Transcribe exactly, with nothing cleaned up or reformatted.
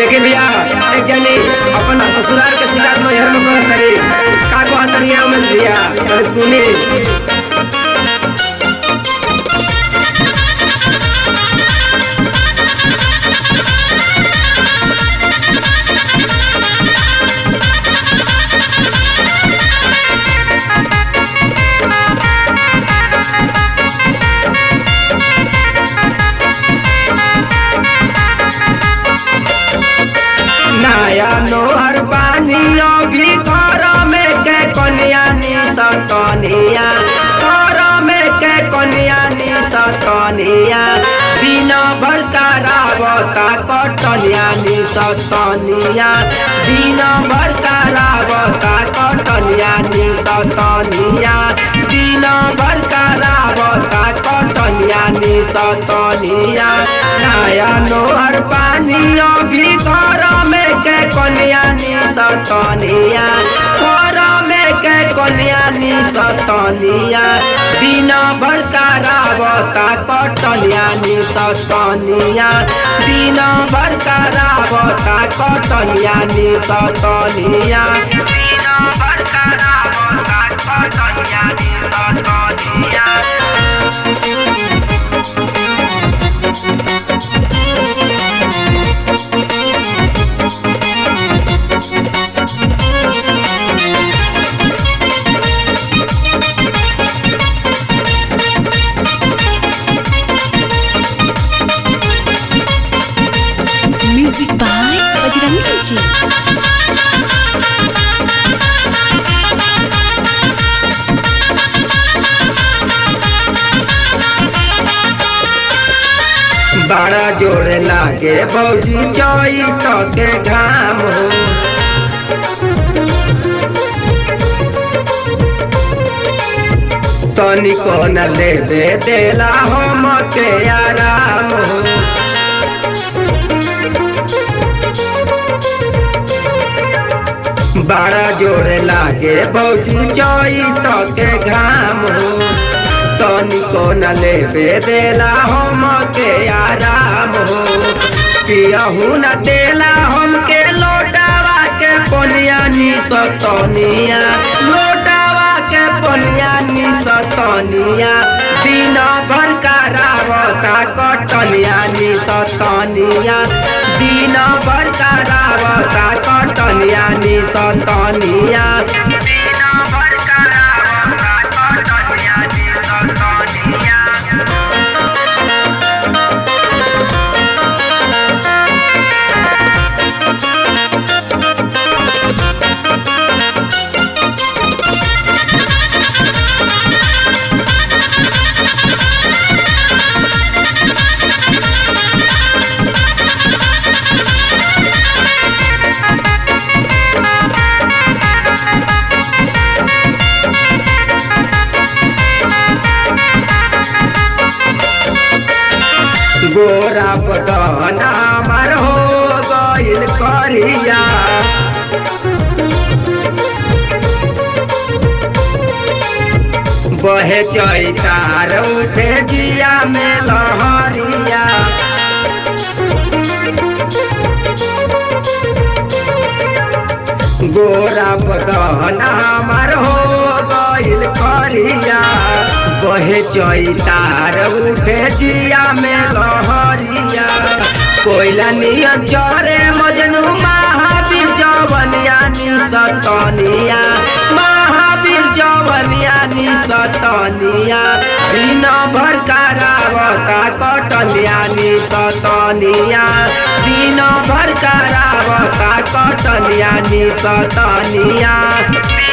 देखिए भैया एक जनी अपन ससुराल के शिकायत नैहर में करत तरी का कहत तरी उमेश भैया तनी सुनी। नया नोहर पानियो भी घर में के कन्या नी सतनिया घर में के कन्या नी सतनिया दिन भर करावता कटनिया नी सतनिया दिन भर करावता कटनिया नी सतनिया दिन भर करावता कटनिया नी सतनिया नया नोहर पानियो भी घर में के कन्या नी सतनिया घर में के कन्या नी सतनिया दिन भर करावता कटनिया नी सतनिया दिन भर करावता कटनिया नी सतनिया दिन भर करावता कटनिया नी सतनिया। म्यूजिक बाय बजरंगी जी। बड़ा जोड़ लागे भौजी चोई तो के घाम हो तनिको न ले दे देला हम के आराम हो बड़ा जोड़ लागे भौजी चोई तो के घाम हो तनिको न लेबे देला हम के आराम हो पियहू न देला हम के लोटावा के पनिया नी सतनिया लोटावा के पनिया नी सतनिया दिन भर करावता कटनिया नी सतनिया दिन भर करावता कटनिया नी सतनिया दिन भर करावता कटनिया नी सतनिया। गोरा पदना मर हो गइल करिया बहे चैतार उठे जिया में लहरिया गोरा पदना मर हो गइल करिया बहे चैतार उठे जिया में लहरिया कोयला नियन चरे मजनू महावीर जवनिया नी सतनिया महावीर जवनिया नी सतनिया दिन भर करावता कटनिया नी सतनिया दिन भर करावता कटनिया नी सतनिया।